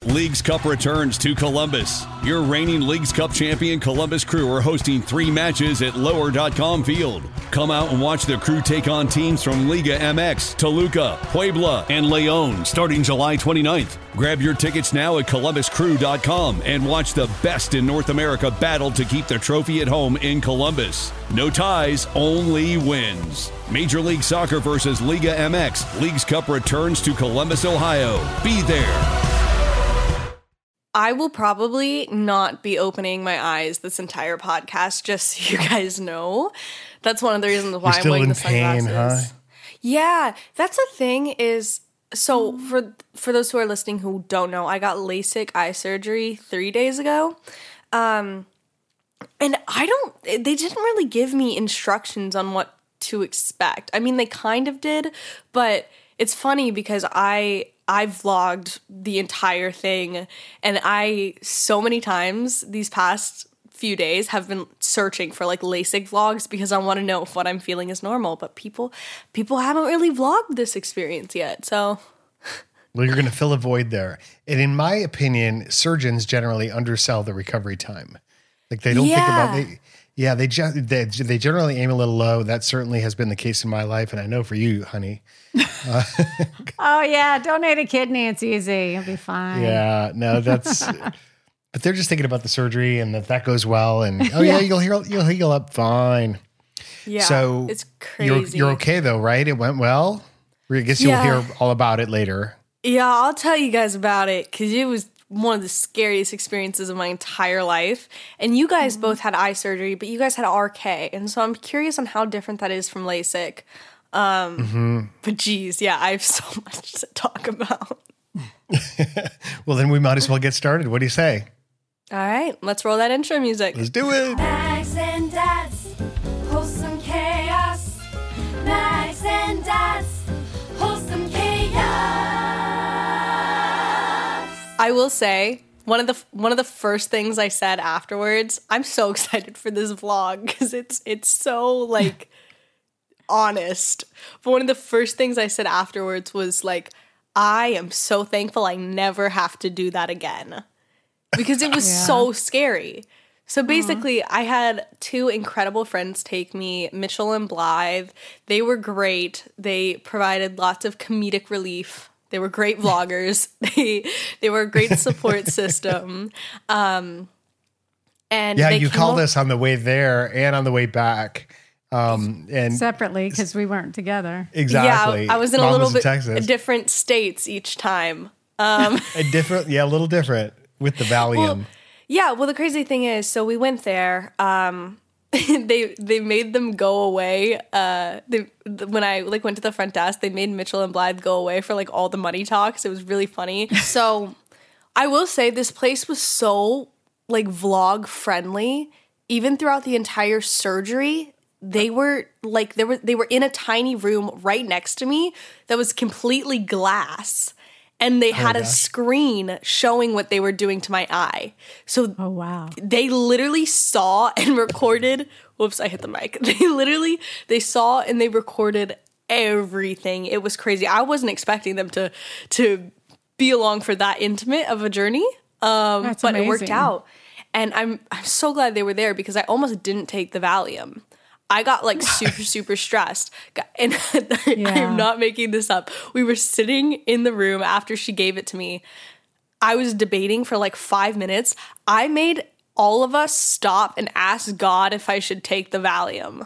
Leagues Cup returns to Columbus. Your reigning Leagues Cup champion Columbus Crew are hosting 3 matches at Lower.com Field. Come out and watch the Crew take on teams from Liga MX, Toluca, Puebla, and Leon starting July 29th. Grab your tickets now at ColumbusCrew.com and watch the best in North America battle to keep the trophy at home in Columbus. No ties, only wins. Major League Soccer versus Liga MX. Leagues Cup returns to Columbus, Ohio. Be there. I will probably not be opening my eyes this entire podcast, just so you guys know. That's one of the reasons why I'm wearing the sunglasses. Huh? Yeah, that's the thing is, so for those who are listening who don't know, I got LASIK eye surgery 3 days ago. And they didn't really give me instructions on what to expect. I mean, they kind of did, but it's funny because I vlogged the entire thing, and I so many times these past few days have been searching for like LASIK vlogs because I want to know if what I'm feeling is normal, but people haven't really vlogged this experience yet, so. Well, you're going to fill a void there. And in my opinion, surgeons generally undersell the recovery time. Like they don't think about it. Yeah, they generally aim a little low. That certainly has been the case in my life, and I know for you, honey. Oh yeah, donate a kidney. It's easy. You'll be fine. Yeah, no, that's. But they're just thinking about the surgery and that goes well, and you'll heal up fine. Yeah, so it's crazy. You're okay though, right? It went well. I guess you'll hear all about it later. Yeah, I'll tell you guys about it because it was one of the scariest experiences of my entire life. And you guys both had eye surgery, but you guys had RK. And so I'm curious on how different that is from LASIK. But geez, yeah, I have so much to talk about. Well, then we might as well get started. What do you say? All right, let's roll that intro music. Let's do it. Max and Dads, wholesome chaos. Max and Dads, wholesome chaos. I will say, one of the first things I said afterwards, I'm so excited for this vlog because it's so like honest. But one of the first things I said afterwards was like, I am so thankful I never have to do that again because it was so scary. So basically, I had 2 incredible friends take me, Mitchell and Blythe. They were great. They provided lots of comedic relief. They were great vloggers. They were a great support system. And you called us on the way there and on the way back. And separately because we weren't together. Exactly. Yeah, I was in a little bit different states each time. A little different with the Valium. Well, the crazy thing is, so we went there. They made them go away. When I went to the front desk, they made Mitchell and Blythe go away for like all the money talks. It was really funny. So I will say this place was so like vlog friendly. Even throughout the entire surgery, they were in a tiny room right next to me that was completely glass. And they had a screen showing what they were doing to my eye. So they literally saw and recorded. Whoops, I hit the mic. They saw and they recorded everything. It was crazy. I wasn't expecting them to be along for that intimate of a journey. But amazing. It worked out. And I'm so glad they were there because I almost didn't take the Valium. I got like super, super stressed. And I'm not making this up. We were sitting in the room after she gave it to me. I was debating for like 5 minutes. I made all of us stop and ask God if I should take the Valium.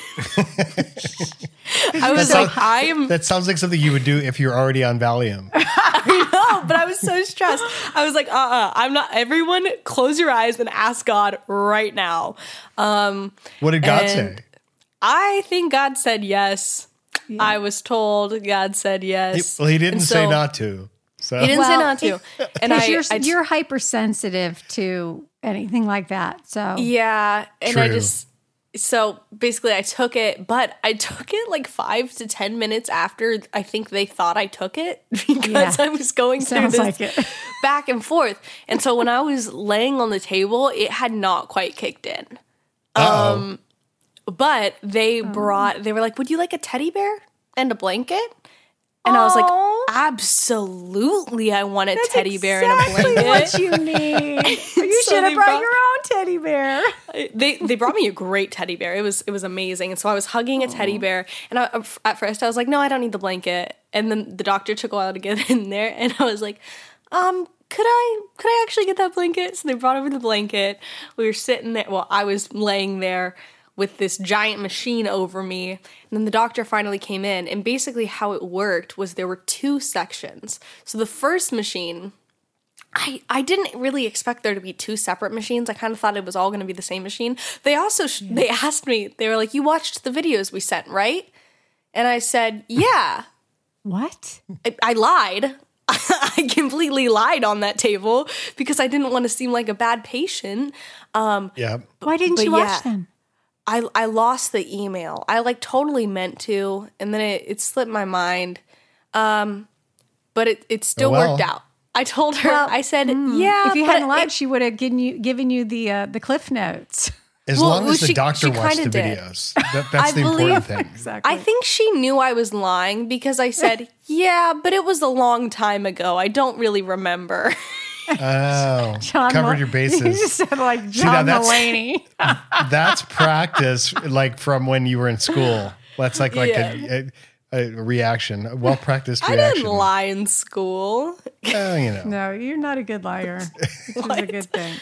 That sounds like something you would do if you're already on Valium. I know, but I was so stressed. I was like, I'm not. Everyone, close your eyes and ask God right now. What did God say? I think God said yes. Yeah. I was told God said yes. He didn't say not to. So. He didn't say not to. And you're hypersensitive to anything like that. So yeah, and True. So basically I took it, but I took it like 5 to 10 minutes after I think they thought I took it because I was going through this back and forth. And so when I was laying on the table, it had not quite kicked in. But they were like, would you like a teddy bear and a blanket? And I was like, Aw. absolutely, I want a That's teddy bear exactly in a blanket. what you need. You So should have they brought brought- your own teddy bear. They brought me a great teddy bear. It was amazing. And so I was hugging a teddy bear, and at first I was like, no, I don't need the blanket. And then the doctor took a while to get in there, and I was like, could I actually get that blanket? So they brought over the blanket. We were sitting there. Well, I was laying there with this giant machine over me. And then the doctor finally came in, and basically how it worked was there were two sections. So the first machine, I didn't really expect there to be two separate machines. I kind of thought it was all going to be the same machine. They also, they asked me, they were like, you watched the videos we sent, right? And I said, yeah. What? I lied. I completely lied on that table because I didn't want to seem like a bad patient. Yeah. Why didn't But you watch yeah. them? I lost the email. I like totally meant to, and then it slipped my mind. But it still Oh, well. worked out. I told her, Well, I said, yeah. If you but hadn't lied, she would have given you the Cliff Notes. As Well, long as the she doctor watched kinda the did. videos. That's I the important believe- thing. Exactly. I think she knew I was lying because I said, yeah, but it was a long time ago. I don't really remember. Oh, John covered your You bases. just said like now John that's- Mulaney. That's practice, like from when you were in school. That's like Yeah. a reaction, a well practiced I reaction. didn't lie in school. Oh, you know. No, you're not a good liar. Which is a good thing.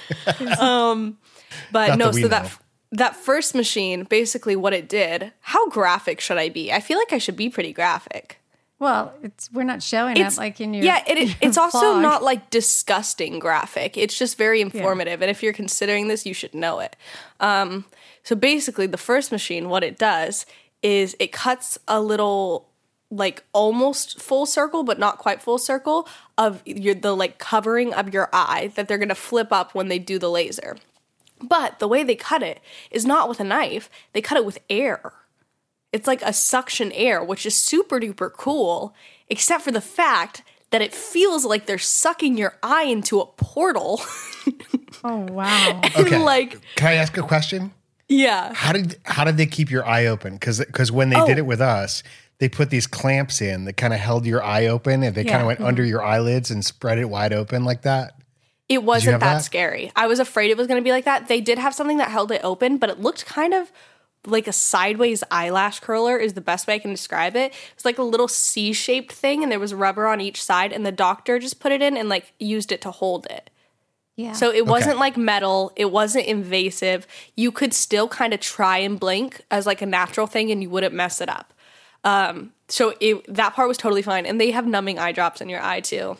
But Not no, that we so know. that first machine, basically what it did, how graphic should I be? I feel like I should be pretty graphic. Well, we're not showing It's it like in your yeah, it's your also blog. not like disgusting graphic. It's just very informative, and if you're considering this, you should know it. So basically, the first machine, what it does is it cuts a little, like almost full circle, but not quite full circle of the like covering of your eye that they're gonna flip up when they do the laser. But the way they cut it is not with a knife; they cut it with air. It's like a suction air, which is super duper cool, except for the fact that it feels like they're sucking your eye into a portal. Oh wow. Okay. Like, Can I ask a question? yeah. How did they keep your eye open? Because when they did it with us, they put these clamps in that kind of held your eye open, and they kind Yeah. of went under your eyelids and spread it wide open like that. It wasn't have that that? scary. I was afraid it was going to be like that. They did have something that held it open, but it looked kind of like a sideways eyelash curler is the best way I can describe it. It's like a little C-shaped thing, and there was rubber on each side, and the doctor just put it in and like used it to hold it. Yeah. So it wasn't like metal. It wasn't invasive. You could still kind of try and blink as like a natural thing, and you wouldn't mess it up. So that part was totally fine. And they have numbing eye drops in your eye too.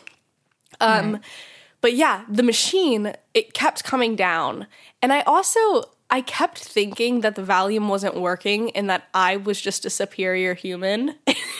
But yeah, the machine, it kept coming down. And I kept thinking that the Valium wasn't working and that I was just a superior human.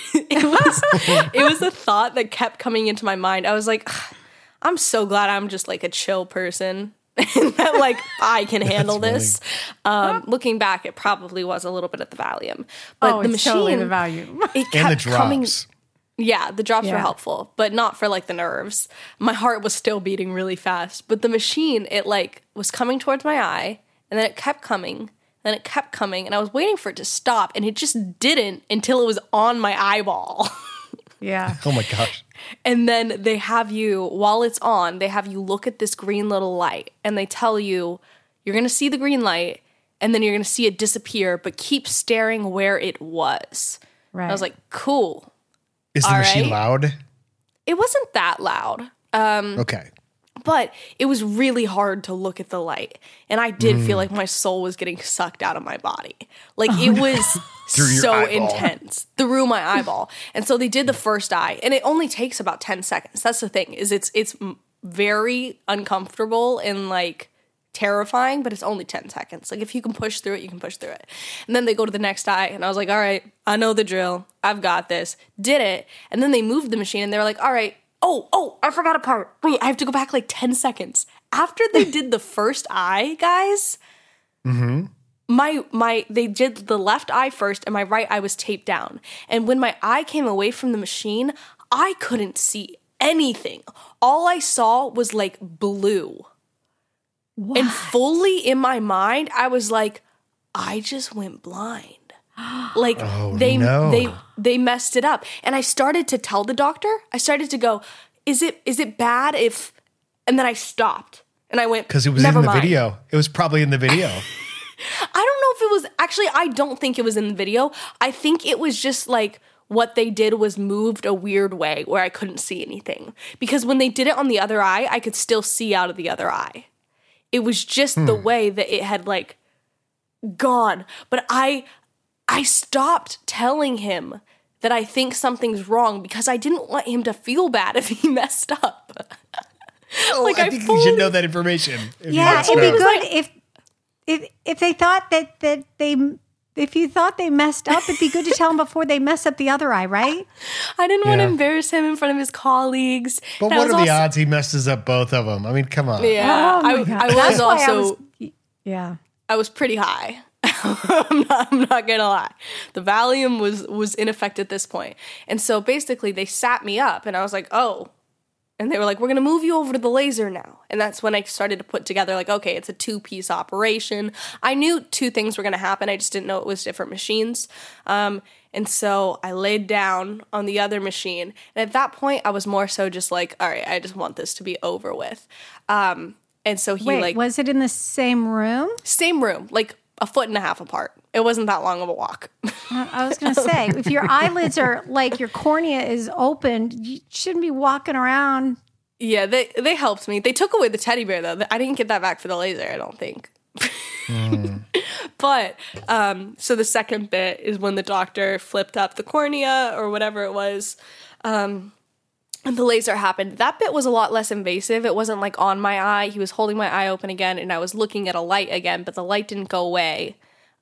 it was a thought that kept coming into my mind. I was like, I'm so glad I'm just like a chill person. And that like I can handle this. Looking back, it probably was a little bit of the Valium. But the it's machine, totally the value. it And the kept coming. drops. Yeah, the drops were Yeah. helpful, but not for like the nerves. My heart was still beating really fast, but the machine, it like was coming towards my eye, and then it kept coming, then it kept coming, and I was waiting for it to stop, and it just didn't until it was on my eyeball. Yeah. Oh my gosh. And then they have you, while it's on, they have you look at this green little light, and they tell you, you're going to see the green light, and then you're going to see it disappear, but keep staring where it was. Right. I was like, cool. Is the All machine right. loud? It wasn't that loud. Okay. But it was really hard to look at the light. And I did feel like my soul was getting sucked out of my body. Like it was Through your so eyeball. intense through my eyeball. And so they did the first eye, and it only takes about 10 seconds. That's the thing, is it's very uncomfortable and like terrifying, but it's only 10 seconds. Like if you can push through it, you can push through it. And then they go to the next eye, and I was like, all right, I know the drill. I've got this. Did it. And then they moved the machine, and they were like, all right, oh, I forgot a part. Wait, I have to go back like 10 seconds. After they did the first eye, guys, they did the left eye first, and my right eye was taped down. And when my eye came away from the machine, I couldn't see anything. All I saw was like blue. And fully in my mind, I was like, I just went blind. Like Oh, they no. they messed it up. And I started to tell the doctor. I started to go, is it bad if, and then I stopped and I went, Because it was never in the mind. video. It was probably in the video. I don't know if it was actually, I don't think it was in the video. I think it was just like what they did was moved a weird way where I couldn't see anything. Because when they did it on the other eye, I could still see out of the other eye. It was just the way that it had like gone. But I stopped telling him that I think something's wrong because I didn't want him to feel bad if he messed up. Oh, Like, I I think you fully- should know that information. If you Yeah, messed it'd be up. good if they thought that they if you thought they messed up, it'd be good to tell them before they mess up the other eye, right? I didn't want to Yeah. embarrass him in front of his colleagues. But And I what was are the also- odds he messes up both of them? I mean, come on. Yeah, Oh my God. I was That's why also yeah. I was pretty high. I'm not gonna lie. The Valium was in effect at this point. And so basically they sat me up and I was like, oh. And they were like, we're gonna move you over to the laser now. And that's when I started to put together like, okay, it's a 2-piece operation. I knew 2 things were gonna happen. I just didn't know it was different machines. And so I laid down on the other machine. And at that point I was more so just like, all right, I just want this to be over with. And so he Wait, was it in the same room? same room, like a foot and a half apart. It wasn't that long of a walk. I was going to say, if your eyelids are like your cornea is open, you shouldn't be walking around. Yeah, they helped me. They took away the teddy bear though. I didn't get that back for the laser, I don't think. But so the second bit is when the doctor flipped up the cornea or whatever it was. And the laser happened. That bit was a lot less invasive. It wasn't like on my eye. He was holding my eye open again and I was looking at a light again, but the light didn't go away.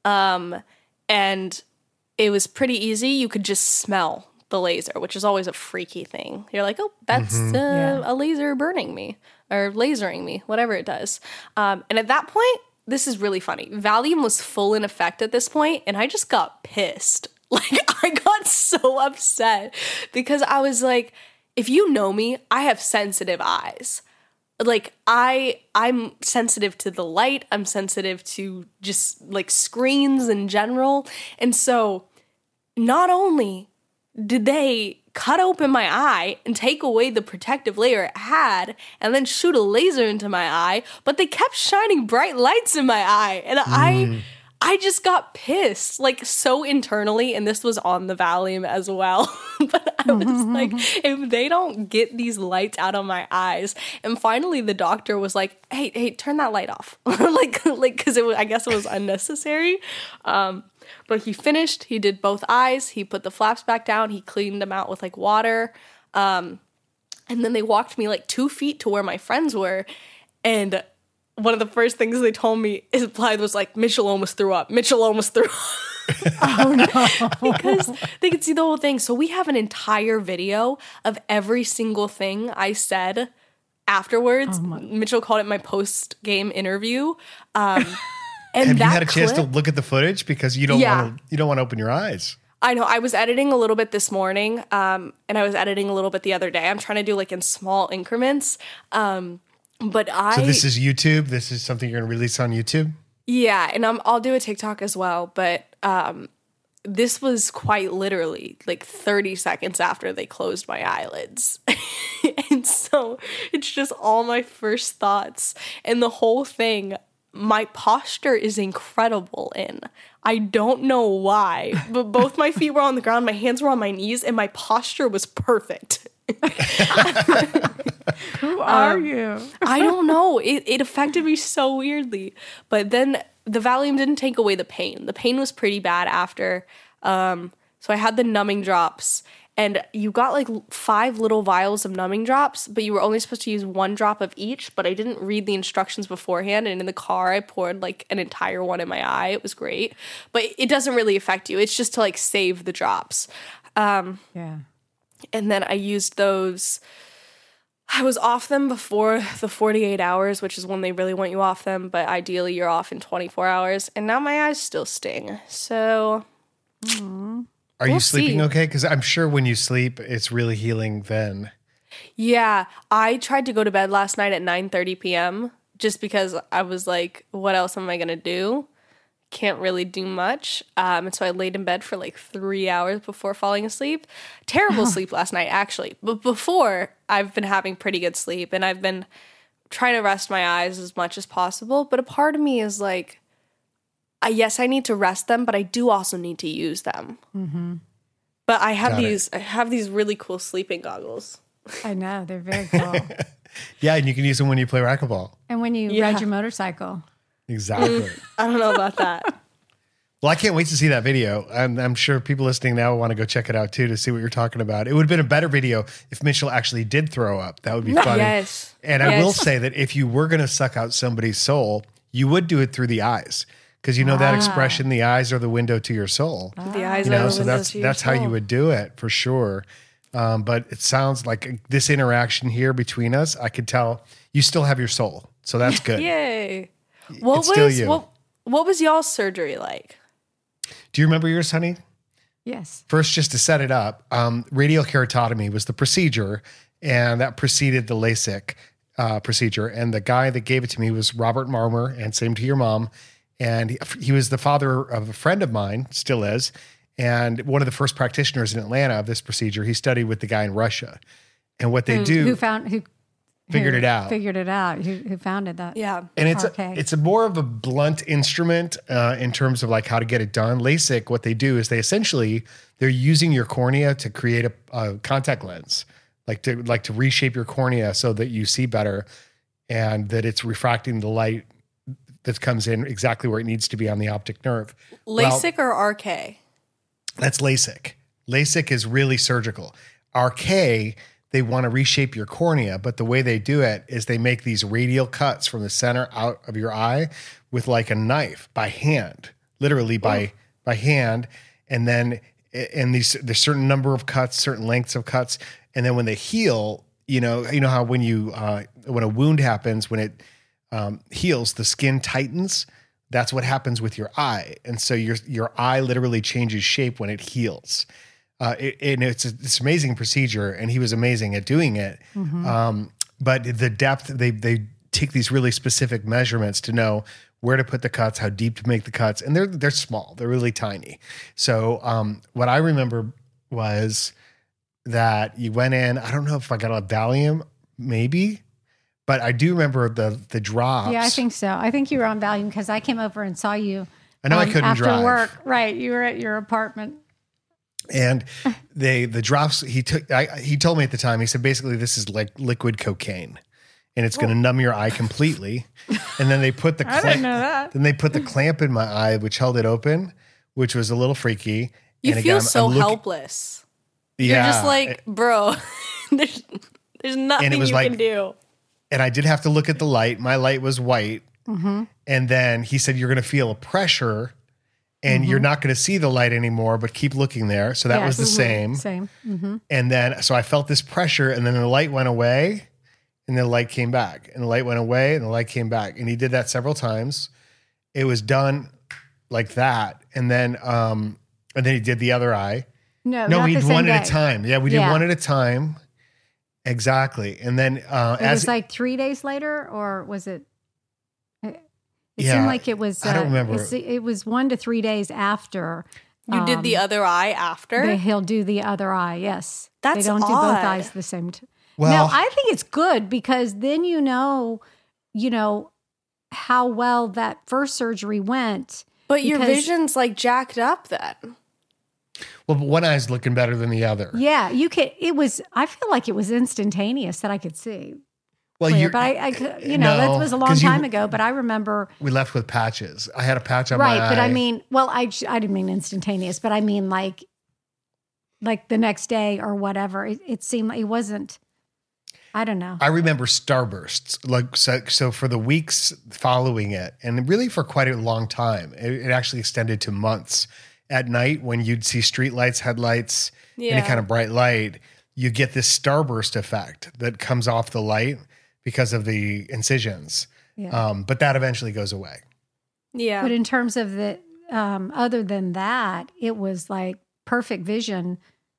And it was pretty easy. You could just smell the laser, which is always a freaky thing. You're like, oh, that's a laser burning me or lasering me, whatever it does. And at that point, this is really funny. Valium was full in effect at this point, and I just got pissed. Like, I got so upset because I was like, if you know me, I have sensitive eyes. Like I'm sensitive to the light. I'm sensitive to just like screens in general. And so not only did they cut open my eye and take away the protective layer it had and then shoot a laser into my eye, but they kept shining bright lights in my eye. And I just got pissed, like so internally, and this was on the Valium as well. But I was like, if they don't get these lights out of my eyes, and finally the doctor was like, "Hey, turn that light off," like, because I guess it was unnecessary. But he finished. He did both eyes. He put the flaps back down. He cleaned them out with like water, and then they walked me like 2 feet to where my friends were, and one of the first things they told me is Blythe was like, Mitchell almost threw up. Mitchell almost threw up. Oh no. Because they could see the whole thing. So we have an entire video of every single thing I said afterwards. Mitchell called it my post-game interview. And Have that you had a chance to clip- look at the footage because you don't Yeah. want to open your eyes? I know. I was editing a little bit this morning, and I was editing a little bit the other day. I'm trying to do like in small increments. But So this is YouTube. This is something you're going to release on YouTube. Yeah, and I'll do a TikTok as well, but this was quite literally like 30 seconds after they closed my eyelids. And so it's just all my first thoughts. And the whole thing, my posture is incredible in. I don't know why, but both my feet were on the ground, my hands were on my knees, and my posture was perfect. Who are you? I don't know. It affected me so weirdly. But then the Valium didn't take away the pain. The pain was pretty bad after. So I had the numbing drops. And you got like 5 little vials of numbing drops, but you were only supposed to use 1 drop of each. But I didn't read the instructions beforehand. And in the car, I poured like an entire one in my eye. It was great. But it doesn't really affect you. It's just to like save the drops. Yeah. And then I used those. I was off them before the 48 hours, which is when they really want you off them. But ideally, you're off in 24 hours. And now my eyes still sting. So Are you We'll sleeping see. okay? Because I'm sure when you sleep, it's really healing then. yeah, I tried to go to bed last night at 9:30 p.m. just because I was like, what else am I going to do? can't really do much. And so I laid in bed for like 3 hours before falling asleep. Terrible sleep last night, actually. But before, I've been having pretty good sleep, and I've been trying to rest my eyes as much as possible. But a part of me is like, yes, I need to rest them, but I do also need to use them. Mm-hmm. But I have these really cool sleeping goggles. I know, they're very cool. Yeah, and you can use them when you play racquetball. And when you ride your motorcycle. Exactly. I don't know about that. Well, I can't wait to see that video. I'm sure people listening now want to go check it out too to see what you're talking about. It would have been a better video if Mitchell actually did throw up. That would be funny. Yes. And I will say that if you were going to suck out somebody's soul, you would do it through the eyes. Because you know that expression, the eyes are the window to your soul. The eyes You know, are the so window that's to your that's how soul. you would do it for sure. But it sounds like this interaction here between us, I could tell you still have your soul. So that's good. Yay. What It's still you. What was y'all's surgery like? Do you remember yours, honey? Yes. First, just to set it up, radial keratotomy was the procedure, and that preceded the LASIK procedure. And the guy that gave it to me was Robert Marmer, and same to your mom. And he was the father of a friend of mine, still is, and one of the first practitioners in Atlanta of this procedure. He studied with the guy in Russia. And what they do... Who figured it out. Figured it out. Who founded that? Yeah. And Okay. it's a more of a blunt instrument in terms of like how to get it done. LASIK, what they do is they're using your cornea to create a contact lens, like to reshape your cornea so that you see better, and that it's refracting the light that comes in exactly where it needs to be on the optic nerve. LASIK or RK? That's LASIK. LASIK is really surgical. RK, they want to reshape your cornea, but the way they do it is they make these radial cuts from the center out of your eye with like a knife by hand, literally by hand. And then, there's certain number of cuts, certain lengths of cuts. And then when they heal, you know how when a wound happens, when it heals, the skin tightens. That's what happens with your eye. And so your eye literally changes shape when it heals. And it's this amazing procedure, and he was amazing at doing it. Mm-hmm. But the depth, they take these really specific measurements to know where to put the cuts, how deep to make the cuts, and they're small, they're really tiny. So what I remember was that you went in. I don't know if I got a Valium, maybe, but I do remember the drops. Yeah, I think so. I think you were on Valium because I came over and saw you. I know I couldn't after drive. work. Right, you were at your apartment. And the drops he told me at the time, he said, basically this is like liquid cocaine, and it's going to numb your eye completely. And then they put the I didn't know that. Then they put the clamp in my eye, which held it open, which was a little freaky. You and feel again, so I'm looking- helpless. Yeah, You're just like, bro, there's nothing was you like- can do. and I did have to look at the light. My light was white. Mm-hmm. And then he said, you're going to feel a pressure, and you're not going to see the light anymore, but keep looking there. So that was the same. Same. Mm-hmm. And then, so I felt this pressure, and then the light went away, and the light came back, and the light went away, and the light came back. And he did that several times. It was done like that. And then he did the other eye. No, No, not we the did same one day. at a time. Yeah, we did one at a time. Exactly. And then It was like 3 days later, or was it? It Yeah, seemed like it was. I don't remember. It was 1 to 3 days after. You did the other eye after? He'll do the other eye. Yes, That's they don't do both odd. eyes the same. Well- no, I think it's good because then you know how well that first surgery went. But your because- vision's like jacked up then. well, but one eye's looking better than the other. Yeah, you could. It was. I feel like it was instantaneous that I could see. Well, Clear, but I that was a long 'cause you- time ago. But I remember. We left with patches. I had a patch on my Right, eye. but I mean, well, I didn't mean instantaneous, but I mean like the next day or whatever. It seemed like it wasn't. I don't know. I remember starbursts. Like so for the weeks following it, and really for quite a long time, it actually extended to months. At night, when you'd see street lights, headlights, any Yeah. kind of bright light, you get this starburst effect that comes off the light because of the incisions. Yeah. But that eventually goes away. Yeah. But in terms of the, other than that, it was like perfect vision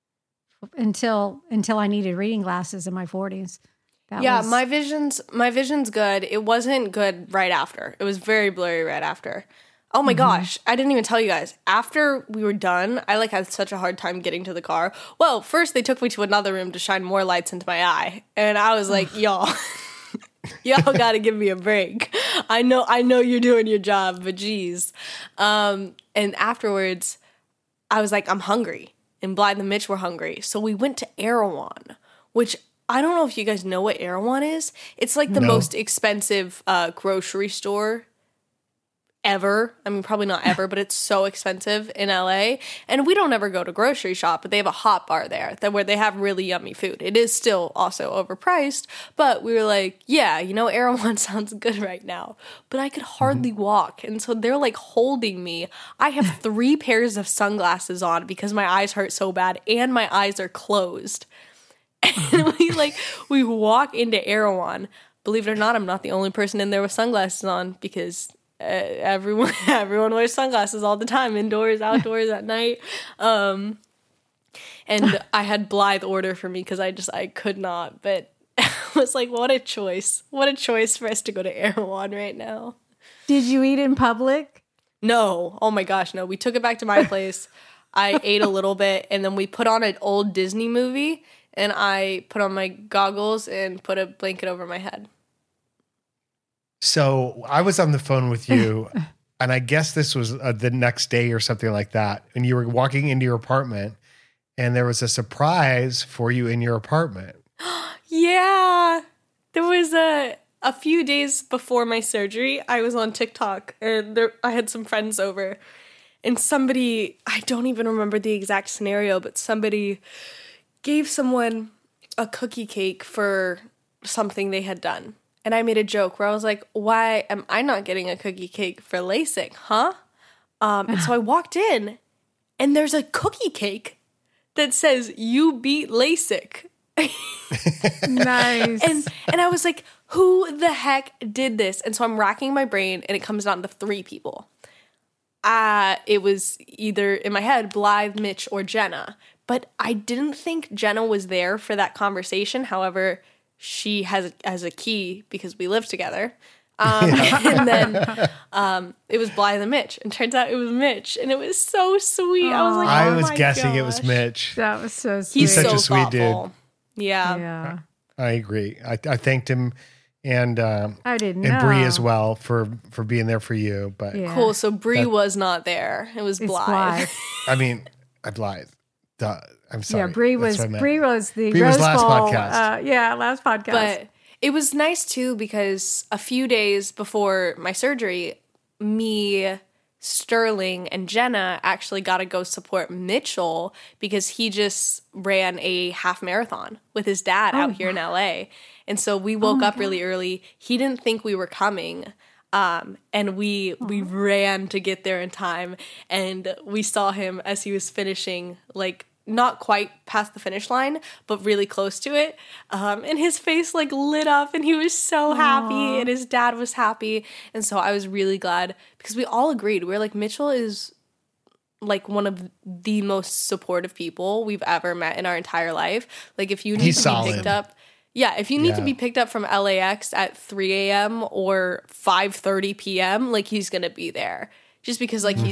until I needed reading glasses in my 40s. Yeah, my vision's good. It wasn't good right after. It was very blurry right after. Oh my gosh, I didn't even tell you guys. After we were done, I like had such a hard time getting to the car. Well, first they took me to another room to shine more lights into my eye. And I was like, y'all, y'all gotta give me a break. I know you're doing your job, but geez. And afterwards, I was like, I'm hungry. And Blythe and Mitch were hungry. So we went to Erewhon, which I don't know if you guys know what Erewhon is. It's like the most expensive grocery store ever. I mean, probably not ever, but it's so expensive in LA. And we don't ever go to grocery shop, but they have a hot bar there where they have really yummy food. It is still also overpriced, but we were like, yeah, Erewhon sounds good right now. But I could hardly walk. And so they're like holding me. I have 3 pairs of sunglasses on because my eyes hurt so bad and my eyes are closed. And we walk into Erewhon. Believe it or not, I'm not the only person in there with sunglasses on because everyone wears sunglasses all the time, indoors, outdoors, at night. And I had Blythe order for me because I could not. But I was like, what a choice! What a choice for us to go to Erewhon right now. Did you eat in public? No, oh my gosh, no. We took it back to my place. I ate a little bit, and then we put on an old Disney movie, and I put on my goggles and put a blanket over my head. So I was on the phone with you, and I guess this was the next day or something like that. And you were walking into your apartment, and there was a surprise for you in your apartment. Yeah. There was a few days before my surgery, I was on TikTok, and I had some friends over. And somebody, I don't even remember the exact scenario, but somebody gave someone a cookie cake for something they had done. And I made a joke where I was like, why am I not getting a cookie cake for LASIK, huh? And so I walked in, and there's a cookie cake that says, you beat LASIK. Nice. And I was like, who the heck did this? And so I'm racking my brain, and it comes down to 3 people. It was either, in my head, Blythe, Mitch, or Jenna. But I didn't think Jenna was there for that conversation. However, she has a key because we live together. And then it was Blythe and Mitch. And turns out it was Mitch. And it was so sweet. I was like, I oh was my guessing gosh. it was Mitch. That was so sweet. He's such so a sweet thoughtful. Dude. Yeah. Yeah. I agree. I thanked him and I didn't know. and Bree as well for being there for you. But Yeah. Cool. So Bree was not there. It was It's Blythe. I mean, I lied. I'm sorry. Yeah, Bree That's was what I meant. Bree was the Bree was Rose last Bowl, podcast. last podcast. But it was nice too because a few days before my surgery, me, Sterling, and Jenna actually got to go support Mitchell because he just ran a half marathon with his dad out here in LA. And so we woke up really early. He didn't think we were coming. And we ran to get there in time, and we saw him as he was finishing, like not quite past the finish line, but really close to it. And his face like lit up, and he was so happy, and his dad was happy. And so I was really glad because we all agreed. We were like, Mitchell is like one of the most supportive people we've ever met in our entire life. Like if you need He's to be solid. picked up. Yeah, if you need to Yeah. be picked up from LAX at 3 a.m. or 5:30 p.m., like he's gonna be there, just because like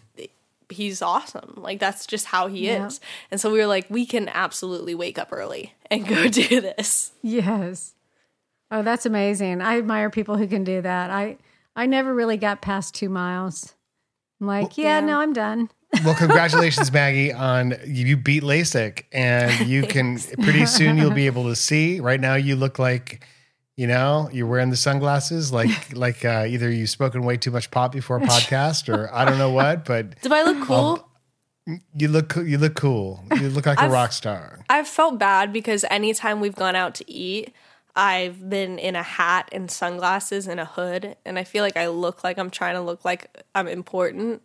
he's awesome. Like that's just how he Yeah. is. And so we were like, we can absolutely wake up early and go do this. yes. Oh, that's amazing. I admire people who can do that. I never really got past 2 miles. I'm like, Yeah. no, I'm done. Well, congratulations, Maggie, on you beat LASIK, and you can pretty soon you'll be able to see. Right now, you look like, you're wearing the sunglasses, like either you've spoken way too much pot before a podcast, or I don't know what. But Do I look cool? you look cool. You look like a rock star. I've felt bad because anytime we've gone out to eat, I've been in a hat and sunglasses and a hood, and I feel like I look like I'm trying to look like I'm important.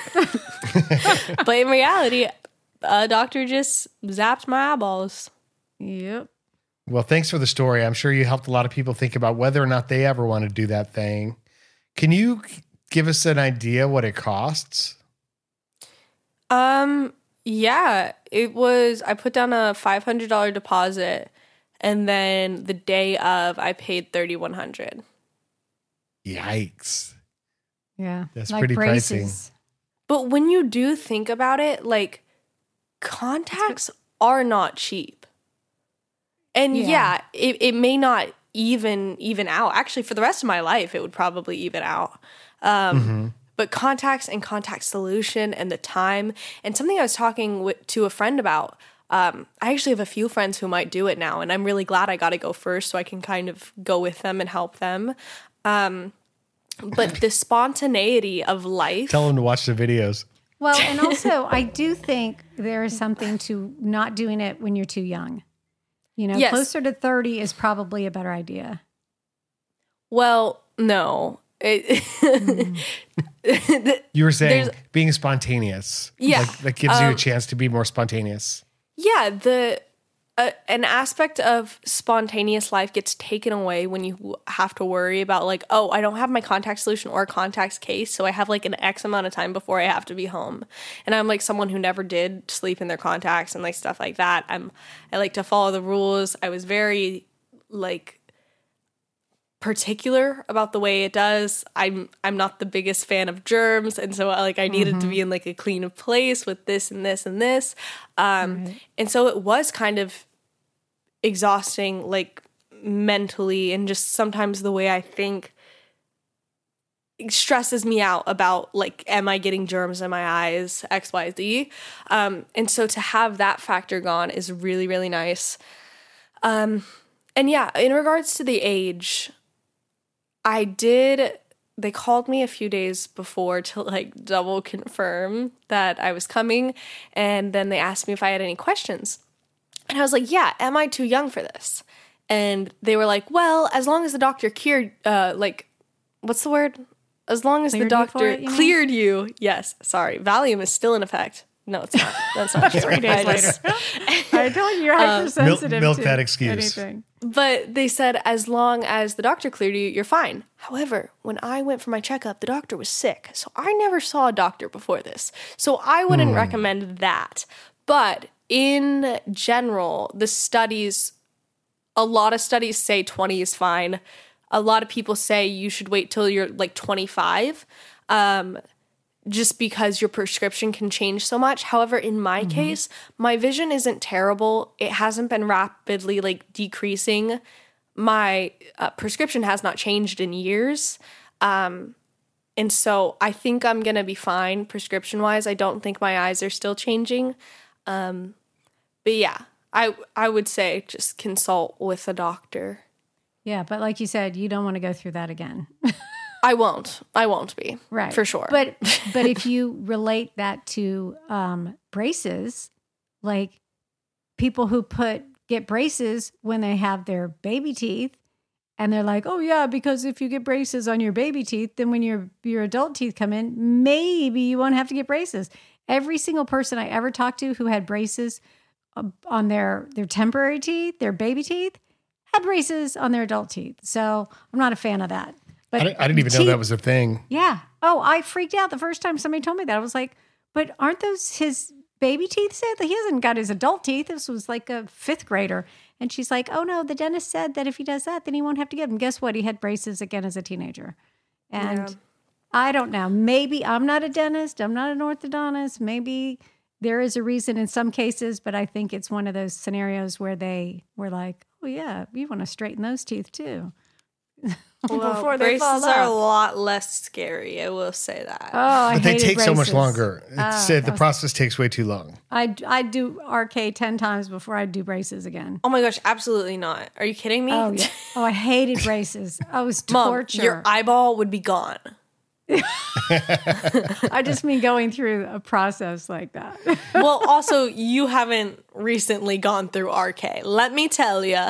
But in reality, a doctor just zapped my eyeballs. Yep. Well, thanks for the story. I'm sure you helped a lot of people think about whether or not they ever want to do that thing. Can you give us an idea what it costs? Yeah, it was, I put down a $500 deposit, and then the day of I paid $3,100. Yikes. Yeah. That's like pretty braces. But when you do think about it, like contacts are not cheap. And Yeah. it may not even out. Actually, for the rest of my life, it would probably even out. But contacts and contact solution and the time, and something I was talking to a friend about, I actually have a few friends who might do it now, and I'm really glad I got to go first so I can kind of go with them and help them. But the spontaneity of life. Tell them to watch the videos. Well, and also I do think there is something to not doing it when you're too young. You know, Yes. closer to 30 is probably a better idea. Well, no. You were saying There's- being spontaneous. Yeah. Like, that gives you a chance to be more spontaneous. Yeah, an aspect of spontaneous life gets taken away when you have to worry about like, oh, I don't have my contact solution or contacts case, so I have like an X amount of time before I have to be home. And I'm like someone who never did sleep in their contacts and like stuff like that. I like to follow the rules. I was very like particular about the way it does. I'm not the biggest fan of germs, and so like I needed to be in like a clean place with this and this and this. And so it was kind of exhausting, like mentally, and just sometimes the way I think stresses me out about like, am I getting germs in my eyes, XYZ. And so to have that factor gone is really, really nice. And yeah, in regards to the age, they called me a few days before to like double confirm that I was coming. And then they asked me if I had any questions. And I was like, yeah, am I too young for this? And they were like, well, as long as the doctor what's the word? As long as the Cleared you for doctor it, you mean? cleared you. Yes, sorry. Valium is still in effect. No, it's not. That's not true. 3 days later. I told you you're hypersensitive milk to that excuse. anything. But they said as long as the doctor cleared you, you're fine. However, when I went for my checkup, the doctor was sick. So I never saw a doctor before this. So I wouldn't recommend that. But in general, a lot of studies say 20 is fine. A lot of people say you should wait till you're like 25. Just because your prescription can change so much. However, in my case, my vision isn't terrible. It hasn't been rapidly like decreasing. My prescription has not changed in years. And so I think I'm going to be fine prescription wise. I don't think my eyes are still changing. But yeah, I would say just consult with a doctor. Yeah, but like you said, you don't want to go through that again. I won't be. Right. For sure. But if you relate that to braces, like people who get braces when they have their baby teeth, and they're like, oh yeah, because if you get braces on your baby teeth, then when your adult teeth come in, maybe you won't have to get braces. Every single person I ever talked to who had braces on their temporary teeth, their baby teeth, had braces on their adult teeth. So I'm not a fan of that. But I didn't even know that was a thing. Yeah. Oh, I freaked out the first time somebody told me that. I was like, but aren't those his baby teeth? Said that he hasn't got his adult teeth. This was like a 5th grader. And she's like, oh no, the dentist said that if he does that, then he won't have to get them. Guess what? He had braces again as a teenager. And I don't know. Maybe I'm not a dentist. I'm not an orthodontist. Maybe there is a reason in some cases, but I think it's one of those scenarios where they were like, oh yeah, you want to straighten those teeth too. Well, Before they braces fall are a out. lot less scary. I will say that. Oh, I But they hated take so much braces. longer. The process takes way too long. I'd do RK 10 times before I'd do braces again. Oh my gosh, absolutely not. Are you kidding me? Oh, yeah. Oh, I hated braces. I was Mom, torture. your eyeball would be gone. I just mean going through a process like that. Well, also, you haven't recently gone through RK. Let me tell you.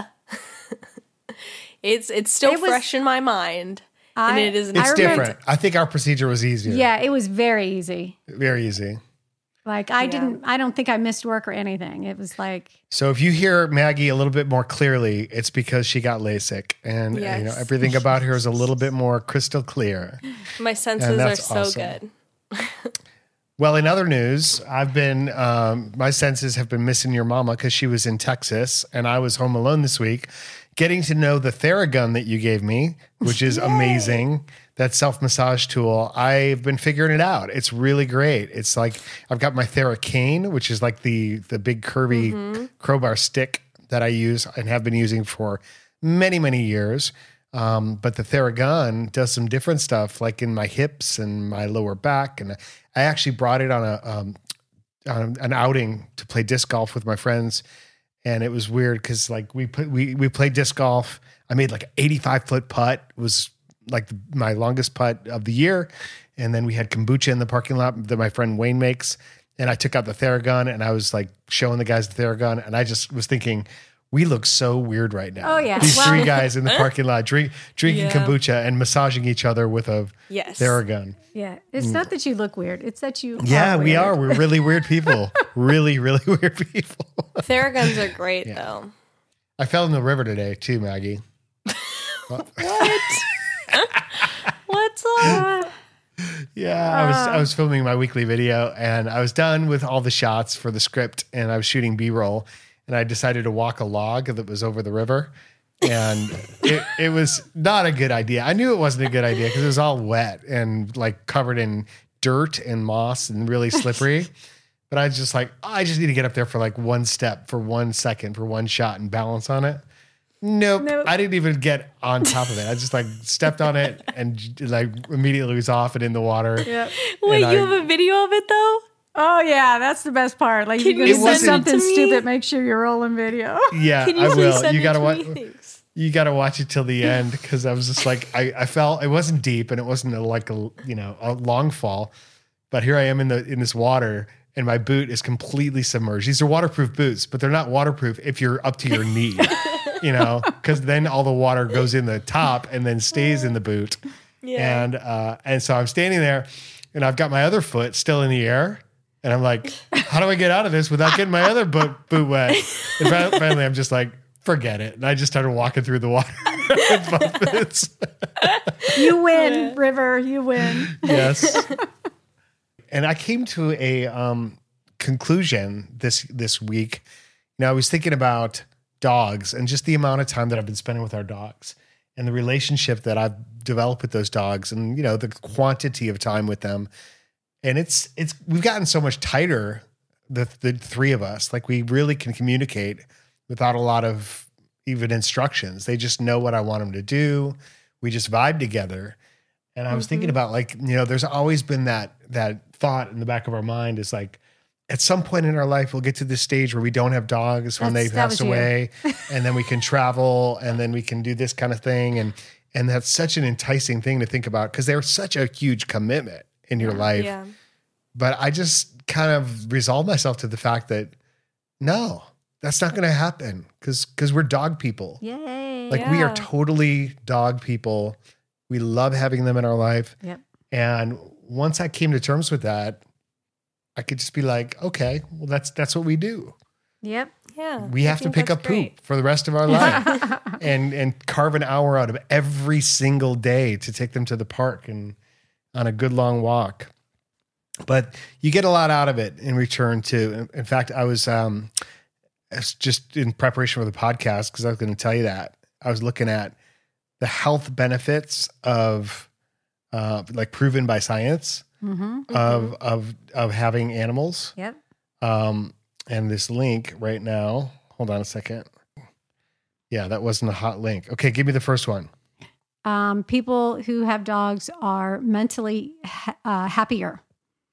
It's still It was- fresh in my mind. And it is It's I remember- different. I think our procedure was easier. Yeah, it was very easy. Very easy. Like I don't think I missed work or anything. It was like, So if you hear Maggie a little bit more clearly, it's because she got LASIK, and Yes. everything about her is a little bit more crystal clear. My senses And are that's so awesome. good. Well, in other news, I've been my senses have been missing your mama because she was in Texas, and I was home alone this week. getting to know the Theragun that you gave me, which is amazing. That self-massage tool. I've been figuring it out. It's really great. It's like I've got my TheraCane, which is like the big curvy crowbar stick that I use and have been using for many, many years. But the Theragun does some different stuff, like in my hips and my lower back. And I actually brought it on an outing to play disc golf with my friends. And it was weird because like we played disc golf. I made like an 85-foot putt. It was like my longest putt of the year. And then we had kombucha in the parking lot that my friend Wayne makes. And I took out the Theragun and I was like showing the guys the Theragun. And I just was thinking, we look so weird right now. Oh, yeah. These three guys in the parking lot drinking kombucha and massaging each other with a Theragun. Yeah. It's not that you look weird. It's that you Yeah, are weird. we are. We're really weird people. Really, really weird people. Theraguns are great, though. I fell in the river today too, Maggie. What? What's up? Yeah, I was filming my weekly video and I was done with all the shots for the script and I was shooting B-roll and I decided to walk a log that was over the river and it was not a good idea. I knew it wasn't a good idea because it was all wet and like covered in dirt and moss and really slippery. But I was just like, I just need to get up there for like one step, for 1 second, for one shot and balance on it. Nope. I didn't even get on top of it. I just like stepped on it and like immediately was off and in the water. Yep. Wait, you have a video of it though? Oh yeah, that's the best part. Like Can you're you gonna say send it to something me? stupid, make sure you're rolling video. Yeah, Can you I please will. send You it gotta to watch. me? Thanks. You gotta watch it till the end because I was just like, I felt it wasn't deep and it wasn't a long fall, but here I am in this water. And my boot is completely submerged. These are waterproof boots, but they're not waterproof if you're up to your knee, because then all the water goes in the top and then stays in the boot. Yeah. And so I'm standing there and I've got my other foot still in the air. And I'm like, how do I get out of this without getting my other boot wet? And finally, I'm just like, forget it. And I just started walking through the water with both boots. You win, River. You win. Yes. And I came to a conclusion this week. I was thinking about dogs and just the amount of time that I've been spending with our dogs and the relationship that I've developed with those dogs and, the quantity of time with them. And we've gotten so much tighter, the three of us, like we really can communicate without a lot of even instructions. They just know what I want them to do. We just vibe together. And I was thinking about there's always been that thought in the back of our mind is like, at some point in our life, we'll get to this stage where we don't have dogs when they pass away and then we can travel and then we can do this kind of thing. And that's such an enticing thing to think about because they're such a huge commitment in your life. Yeah. But I just kind of resolved myself to the fact that no, that's not going to happen because we're dog people. Yay. Like we are totally dog people. We love having them in our life. Yep. And once I came to terms with that, I could just be like, okay, well, that's what we do. Yep. Yeah. We have to pick up poop for the rest of our life and carve an hour out of every single day to take them to the park and on a good long walk. But you get a lot out of it in return too. In fact, I was just in preparation for the podcast because I was going to tell you that I was looking at the health benefits of like proven by science of having animals. Yep. And this link right now, hold on a second. Yeah, that wasn't a hot link. Okay, give me the first one. People who have dogs are mentally happier.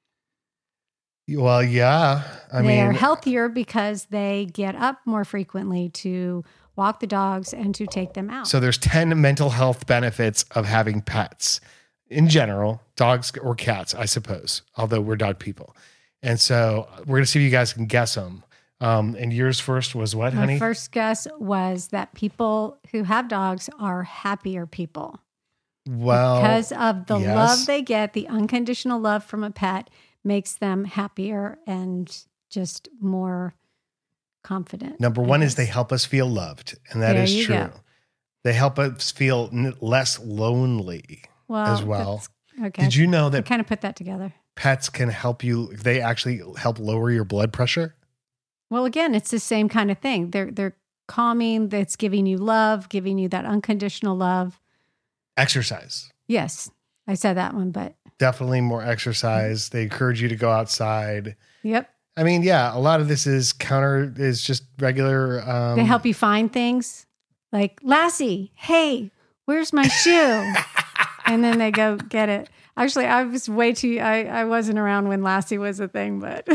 Well, yeah. They are healthier because they get up more frequently to walk the dogs and to take them out. So there's 10 mental health benefits of having pets in general, dogs or cats, I suppose, although we're dog people. And so we're going to see if you guys can guess them. And yours first was what, honey? My first guess was that people who have dogs are happier people. Well, because of the love they get, the unconditional love from a pet makes them happier and just more confident. Number one is they help us feel loved. And that is true. Go. They help us feel less lonely as well. Okay. Did you know that I kind of put that together? Pets can help you, they actually help lower your blood pressure? Well, again, it's the same kind of thing. They're calming, that's giving you love, giving you that unconditional love. Exercise. Yes, I said that one, but Definitely more exercise. They encourage you to go outside. yep. I mean, yeah, a lot of this is just regular. They help you find things like, Lassie, hey, where's my shoe? And then they go get it. Actually, I was I wasn't around when Lassie was a thing, but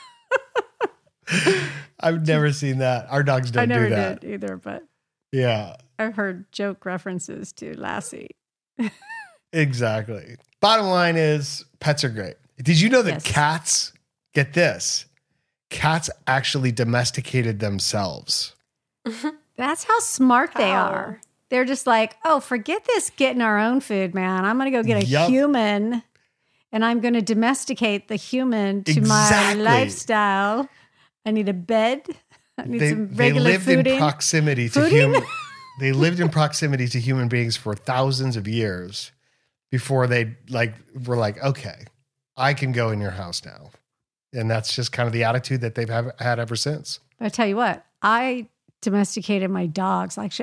I've never seen that. Our dogs don't I never do that. did either, but Yeah, I've heard joke references to Lassie. exactly. Bottom line is pets are great. Did you know that Yes. cats, get this, cats actually domesticated themselves? That's how smart they How? are. They're just like, oh, forget this getting our own food, man. I'm going to go get a Yup. human and I'm going to domesticate the human to Exactly. my lifestyle. I need a bed. I need some They regular lived in fooding. proximity to Fooding? human. They lived in proximity to human beings for thousands of years before they were like, okay, I can go in your house now, and that's just kind of the attitude that they've had ever since. I tell you what, I domesticated my dogs. I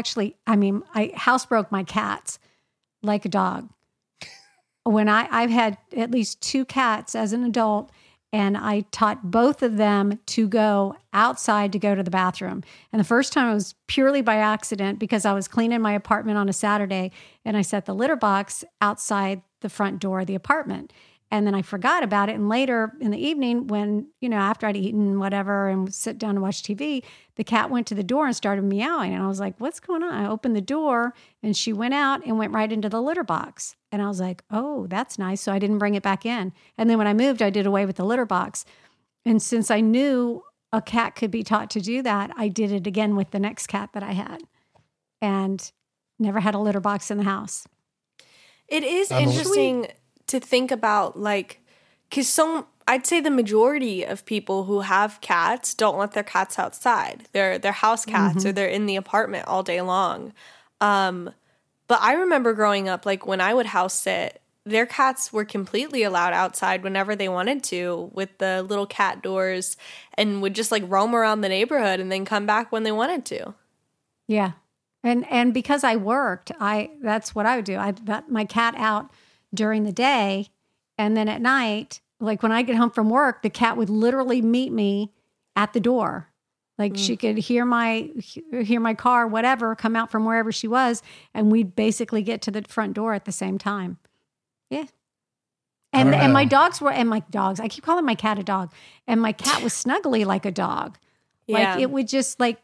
housebroke my cats like a dog. When I've had at least 2 cats as an adult, and I taught both of them to go outside to go to the bathroom. And the first time it was purely by accident because I was cleaning my apartment on a Saturday and I set the litter box outside the front door of the apartment. And then I forgot about it. And later in the evening, when, after I'd eaten whatever and sit down to watch TV, the cat went to the door and started meowing. And I was like, what's going on? I opened the door and she went out and went right into the litter box. And I was like, oh, that's nice. So I didn't bring it back in. And then when I moved, I did away with the litter box. And since I knew a cat could be taught to do that, I did it again with the next cat that I had and never had a litter box in the house. It is I'm a- interesting to think about, because I'd say the majority of people who have cats don't let their cats outside. They're house cats or they're in the apartment all day long. But I remember growing up, when I would house sit, their cats were completely allowed outside whenever they wanted to with the little cat doors and would just roam around the neighborhood and then come back when they wanted to. Yeah. And because I worked, that's what I would do. I'd let my cat out during the day, and then at night, when I get home from work, the cat would literally meet me at the door. She could hear my car, whatever, come out from wherever she was, and we'd basically get to the front door at the same time. Yeah. And my dogs, I keep calling my cat a dog, and my cat was snuggly like a dog. Yeah. It would just it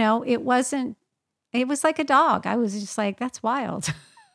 was like a dog. I was just like, that's wild.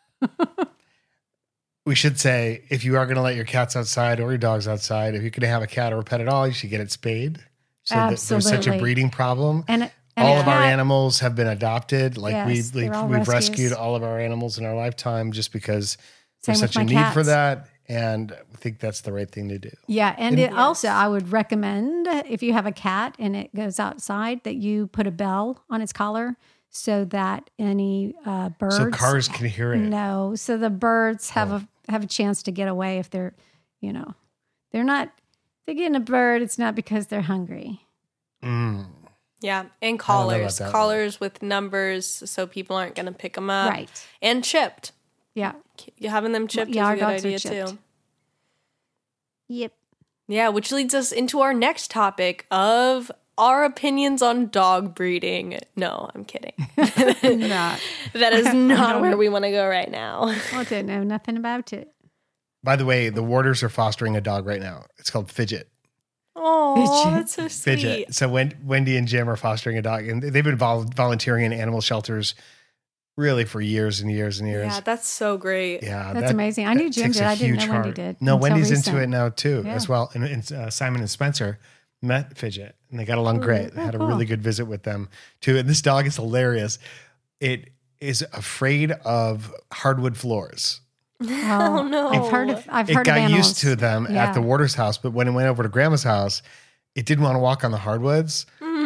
We should say, if you are going to let your cats outside or your dogs outside, if you're going to have a cat or a pet at all, you should get it spayed. So that there's such a Absolutely. breeding problem. And all a of our cat- animals have been adopted. Yes, they're all we've rescues. rescued all of our animals in our lifetime just because Same there's with such a my need for cats. that. And I think that's the right thing to do. Yeah, and also I would recommend if you have a cat and it goes outside that you put a bell on its collar so that any birds. So cars can hear it. No, so the birds have a chance to get away if they're getting a bird. It's not because they're hungry. Mm. Yeah, and know about collars. that one. Collars with numbers so people aren't going to pick them up. Right. And chipped. Yeah. Having them chipped Yeah, our is a good dogs are idea chipped. too. Yep. Yeah, which leads us into our next topic of our opinions on dog breeding. No, I'm kidding. Not. That is not where we want to go right now. I don't know nothing about it. By the way, the Warders are fostering a dog right now. It's called Fidget. Oh, that's so sweet. Fidget. So Wendy and Jim are fostering a dog, and they've been volunteering in animal shelters really for years and years and years. Yeah, that's so great. Yeah, That's amazing. I knew that Jim takes did. a I didn't huge know Wendy heart. did No, until Wendy's recent. into it now too, Yeah. as well. And Simon and Spencer met Fidget, and they got along great. They had a cool. really good visit with them too. And this dog is hilarious. It is afraid of hardwood floors. Oh no. I've heard of It got animals. used to them Yeah. at the Waters house, but when it went over to Grandma's house, it didn't want to walk on the hardwoods. And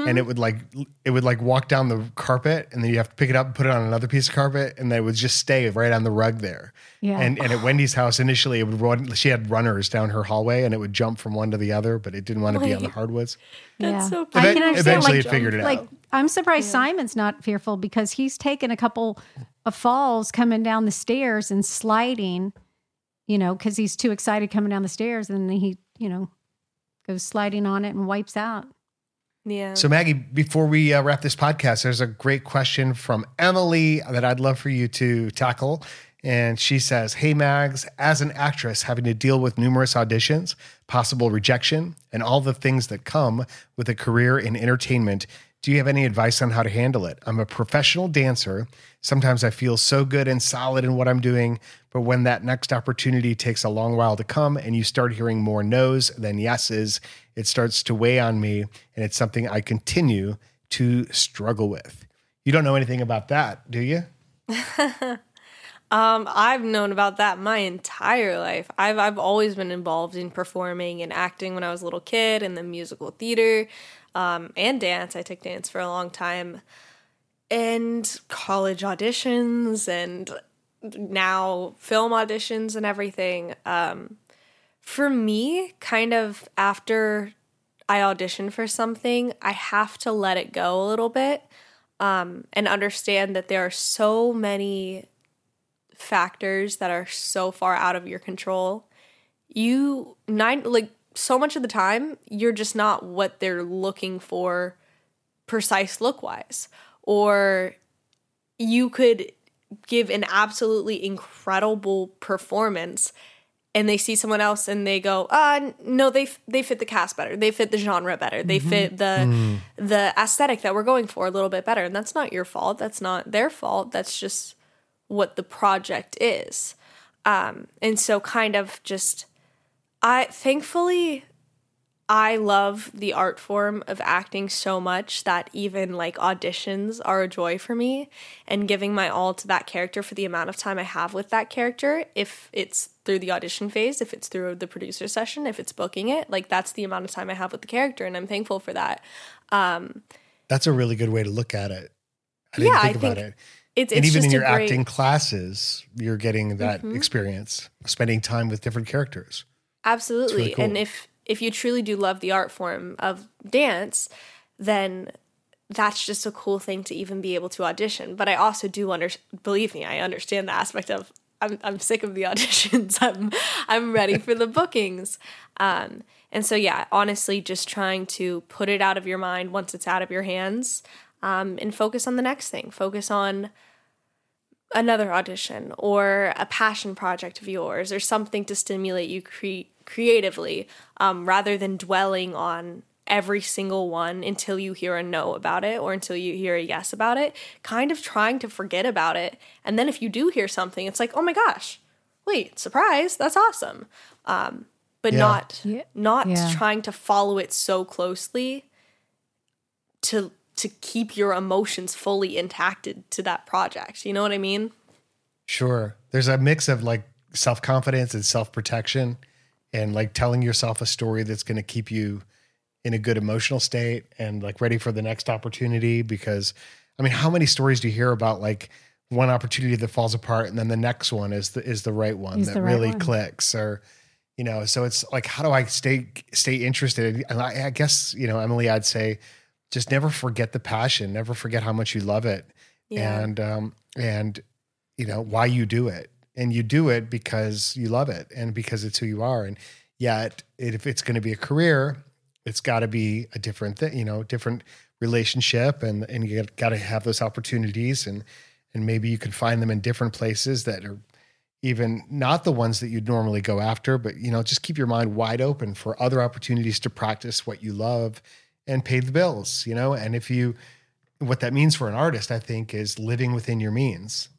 and it would like walk down the carpet, and then you have to pick it up and put it on another piece of carpet, and then it would just stay right on the rug there. Yeah. And at Wendy's house initially, it would run. She had runners down her hallway, and it would jump from one to the other, but it didn't want to be on the hardwoods. That's so I cute. can understand. Eventually, Like, it figured it like out. I'm surprised Simon's not fearful because he's taken a couple of falls coming down the stairs and sliding, because he's too excited coming down the stairs, and then he, goes sliding on it and wipes out. Yeah. So Maggie, before we wrap this podcast, there's a great question from Emily that I'd love for you to tackle. And she says, "Hey Mags, as an actress having to deal with numerous auditions, possible rejection, and all the things that come with a career in entertainment, do you have any advice on how to handle it? I'm a professional dancer. Sometimes I feel so good and solid in what I'm doing, but when that next opportunity takes a long while to come and you start hearing more no's than yeses, it starts to weigh on me, and it's something I continue to struggle with." You don't know anything about that, do you? I've known about that my entire life. I've always been involved in performing and acting when I was a little kid, in the musical theater, and dance. I took dance for a long time, and college auditions, and now film auditions and everything. For me, kind of after I audition for something, I have to let it go a little bit, and understand that there are so many factors that are so far out of your control. So much of the time, you're just not what they're looking for precise look-wise. Or you could give an absolutely incredible performance and they see someone else and they go, no, they fit the cast better. They fit the genre better. They fit the aesthetic that we're going for a little bit better. And that's not your fault. That's not their fault. That's just what the project is. And so kind of just, thankfully, I love the art form of acting so much that even like auditions are a joy for me, and giving my all to that character for the amount of time I have with that character. If it's through the audition phase, if it's through the producer session, if it's booking it, like that's the amount of time I have with the character. And I'm thankful for that. That's a really good way to look at it. I didn't think about it. It's and even just in your great acting classes, you're getting that experience, spending time with different characters. Absolutely. Really cool. And if you truly do love the art form of dance, then that's just a cool thing to even be able to audition. But I also do believe me, I understand the aspect of I'm sick of the auditions. I'm ready for the bookings. And so yeah, honestly, just trying to put it out of your mind once it's out of your hands, and focus on the next thing. Focus on another audition or a passion project of yours or something to stimulate you creatively, rather than dwelling on every single one until you hear a no about it or until you hear a yes about it, kind of trying to forget about it. And then if you do hear something, it's like, oh my gosh, wait, surprise, that's awesome. But not trying to follow it so closely to keep your emotions fully intact to that project. You know what I mean? Sure. There's a mix of like self-confidence and self-protection and like telling yourself a story that's going to keep you in a good emotional state and like ready for the next opportunity. Because I mean, how many stories do you hear about like one opportunity that falls apart and then the next one is the right one that really clicks, or, so it's like, how do I stay interested? And I guess, Emily, I'd say, just never forget the passion, never forget how much you love it, and why you do it. And you do it because you love it and because it's who you are. And yet, if it's going to be a career, it's got to be a different thing, different relationship, and you got to have those opportunities, and maybe you can find them in different places that are even not the ones that you'd normally go after, but just keep your mind wide open for other opportunities to practice what you love and pay the bills, and what that means for an artist, I think, is living within your means.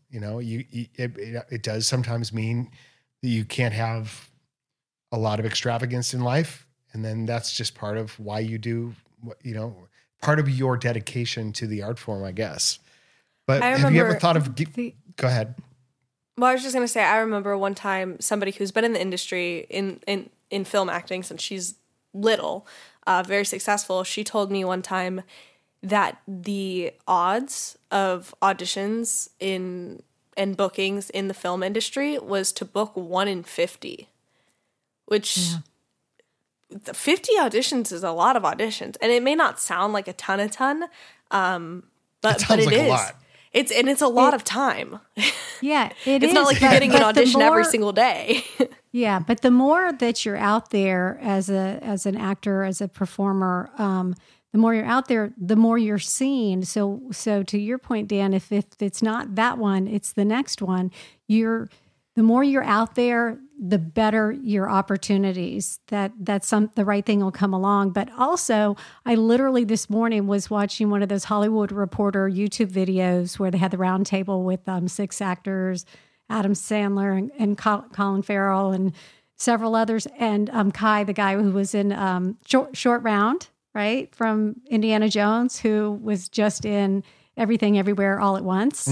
It does sometimes mean that you can't have a lot of extravagance in life. And then that's just part of why you do, part of your dedication to the art form, I guess. But have you ever thought of, go ahead. Well, I was just going to say, I remember one time somebody who's been in the industry in film acting since she's little, very successful. She told me one time, that the odds of auditions and bookings in the film industry was to book 1 in 50, which 50 auditions is a lot of auditions, and it may not sound like a ton, but it is. A lot. It's a lot of time. Yeah, it's not like you're getting an audition every single day. Yeah, but the more that you're out there as an actor, as a performer, the more you're out there, the more you're seen. So to your point, Dan, if it's not that one, it's the next one. The more you're out there, the better your opportunities. The right thing will come along. But also, I literally this morning was watching one of those Hollywood Reporter YouTube videos where they had the round table with 6 actors, Adam Sandler and Colin Farrell and several others, and Kai, the guy who was in Short Round, right, from Indiana Jones, who was just in Everything Everywhere All at Once.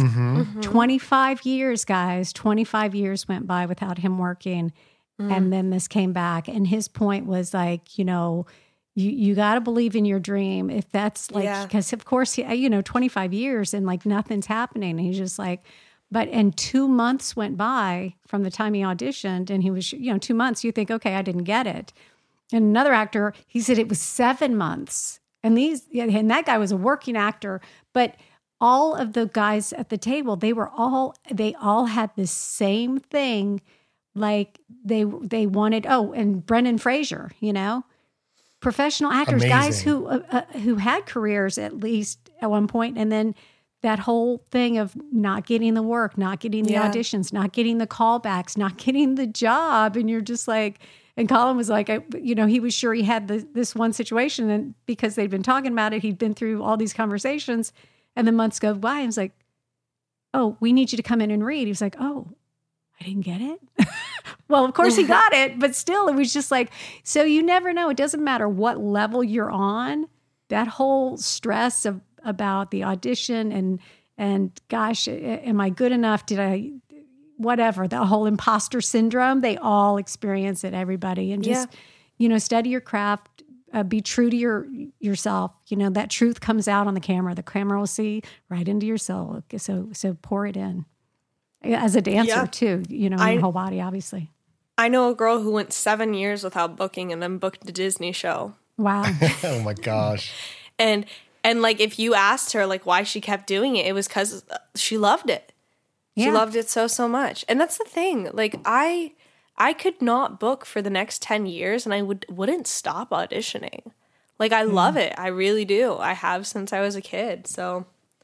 25 years, guys. 25 years went by without him working. And then this came back. And his point was like, you got to believe in your dream. If that's like, because of course, 25 years and like nothing's happening. And he's just like, and 2 months went by from the time he auditioned, and he was, 2 months, you think, okay, I didn't get it. And another actor, he said it was 7 months. And that guy was a working actor, but all of the guys at the table, they all had the same thing. Like they wanted, and Brendan Fraser, professional actors, amazing. Guys who had careers at least at one point, and then that whole thing of not getting the work, not getting the auditions, not getting the callbacks, not getting the job. And you're just like, and Colin was like, he was sure he had this one situation, and because they'd been talking about it, he'd been through all these conversations, and the months go by, and he's like, oh, we need you to come in and read. He was like, oh, I didn't get it. Well, of course he got it, but still it was just like, so you never know. It doesn't matter what level you're on. That whole stress about the audition and gosh, am I good enough? Did I, whatever, the whole imposter syndrome, they all experience it, everybody. And just, study your craft, be true to yourself. That truth comes out on the camera. The camera will see right into your soul. So pour it in. As a dancer too, your whole body, obviously. I know a girl who went 7 years without booking and then booked a Disney show. Wow. Oh my gosh. And like, if you asked her like why she kept doing it, it was because she loved it. She loved it so much. And that's the thing. Like I could not book for the next 10 years and I wouldn't stop auditioning. Like I love it. I really do. I have since I was a kid. So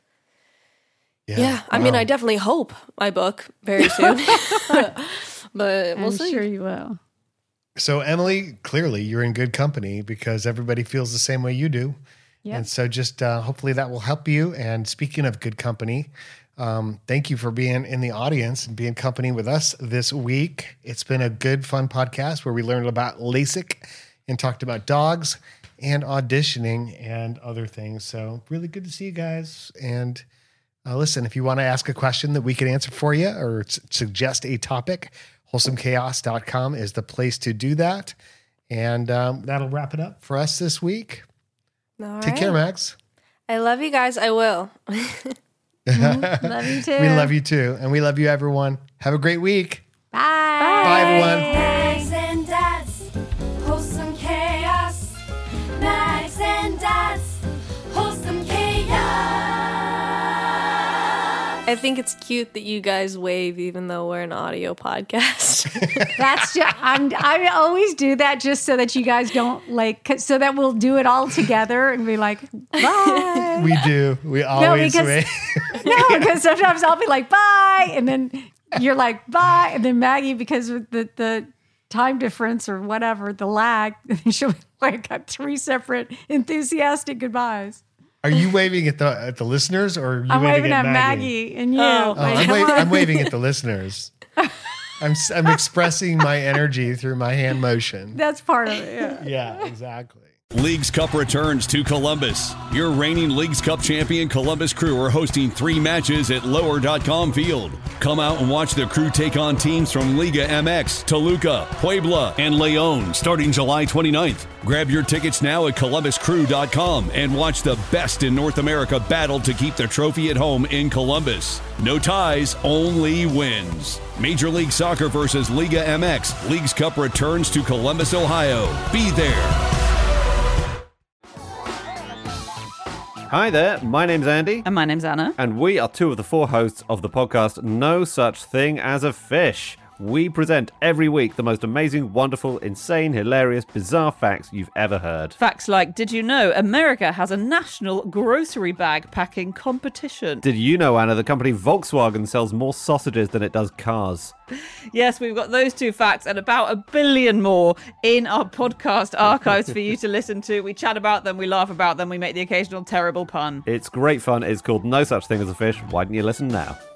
yeah. I mean, I definitely hope I book very soon. But we'll see. I'm sure you will. So Emily, clearly you're in good company because everybody feels the same way you do. Yep. And so just hopefully that will help you. And speaking of good company, thank you for being in the audience and being company with us this week. It's been a good, fun podcast where we learned about LASIK and talked about dogs and auditioning and other things. So really good to see you guys. And listen, if you want to ask a question that we can answer for you or suggest a topic, wholesomechaos.com is the place to do that. And that'll wrap it up for us this week. All Take care, Max. I love you guys. I will. Love you too. We love you too. And we love you, everyone. Have a great week. Bye. Bye, everyone. Max and Dad's wholesome chaos. Max and Dad's wholesome chaos. I think it's cute that you guys wave even though we're an audio podcast. That's just, I always do that just so that you guys don't so that we'll do it all together and be like, bye. We do. We always wave. Because sometimes I'll be like, bye. And then you're like, bye. And then Maggie, because of the time difference or whatever, the lag, she'll be like, got 3 separate enthusiastic goodbyes. Are you waving at the listeners or are you I'm waving at Maggie? Maggie and you. I'm waving at the listeners. I'm expressing my energy through my hand motion. That's part of it. Yeah. Yeah, exactly. Leagues Cup returns to Columbus. Your reigning Leagues Cup champion Columbus Crew are hosting 3 matches at Lower.com Field. Come out and watch the Crew take on teams from Liga MX, Toluca, Puebla, and Leon starting July 29th. Grab your tickets now at ColumbusCrew.com and watch the best in North America battle to keep the trophy at home in Columbus. No ties, only wins. Major League Soccer versus Liga MX. Leagues Cup returns to Columbus, Ohio. Be there. Hi there, my name's Andy. And my name's Anna. And we are 2 of the 4 hosts of the podcast No Such Thing as a Fish. We present every week the most amazing, wonderful, insane, hilarious, bizarre facts you've ever heard. Facts like, did you know America has a national grocery bag packing competition? Did you know, Anna, the company Volkswagen sells more sausages than it does cars? Yes, we've got those 2 facts and about 1 billion more in our podcast archives for you to listen to. We chat about them, we laugh about them, we make the occasional terrible pun. It's great fun. It's called No Such Thing as a Fish. Why don't you listen now?